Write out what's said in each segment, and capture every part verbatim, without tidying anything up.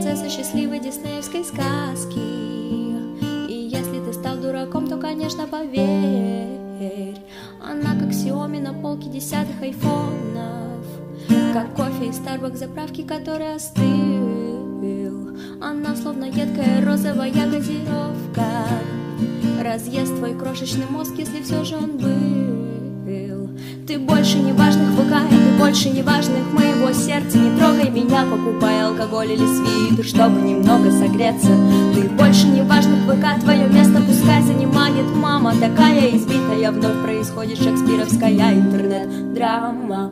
принцесса счастливой диснеевской сказки. И если ты стал дураком, то, конечно, поверь, она как Xiaomi на полке десятых айфонов, как кофе из Starbucks заправки, который остыл. Она словно едкая розовая газировка, разъест твой крошечный мозг, если все же он был. Ты больше не важных ВК, и ты больше не важных моего сердца. Не трогай меня, покупай алкоголь или свитер, чтобы немного согреться. Ты больше не важных ВК, твое место пускай занимает мама. Такая избитая, вновь происходит шекспировская интернет-драма.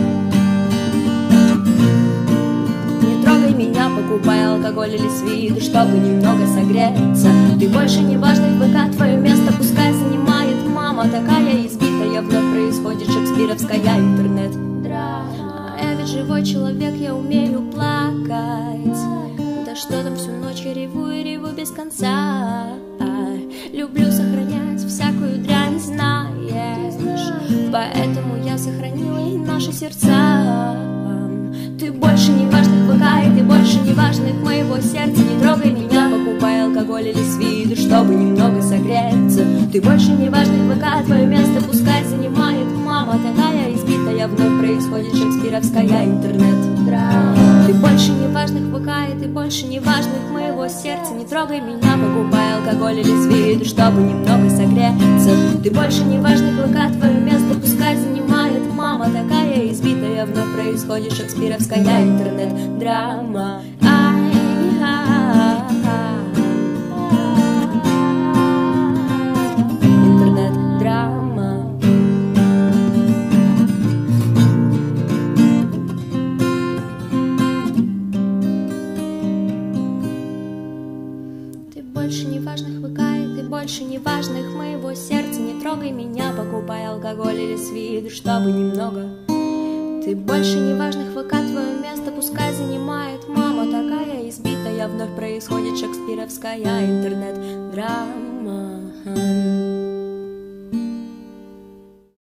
Не трогай меня, покупай алкоголь или свитер, чтобы немного согреться. Ты больше не важный ВК, твое место пускай занимает мама. Такая избитая, вновь происходит шекспировская интернет-драма. Я ведь живой человек, я умею плакать. Да что там, всю ночь я реву и реву без конца. Люблю сохранять всякую дрянь, знаешь, поэтому я сохранила и наши сердца. Ты больше не важных ВК, и ты больше не важных моего сердца. Не трогай меня, покупай алкоголь или свитер, чтобы немного согреться. Ты больше не важных ВК, твое место пускай занимает мама. Такая избитая, вновь происходит шекспировская интернет-драма. Ты больше не важных ВК, и ты больше не важных моего сердца. Не трогай меня, покупай алкоголь или свитер, чтобы немного согреться. Ты больше не важных ВК, твое место пускай занимает мама. Такая избитая, вновь происходит шекспировская интернет-драма. Интернет-драма. Ты больше не важных ВК, и ты больше не важных моего сердца. Не трогай меня, покупай алкоголь или свитер, чтобы немного. Ты больше не важных ВК, твое место пускай занимает мама. Такая избитая, вновь происходит шекспировская интернет-драма.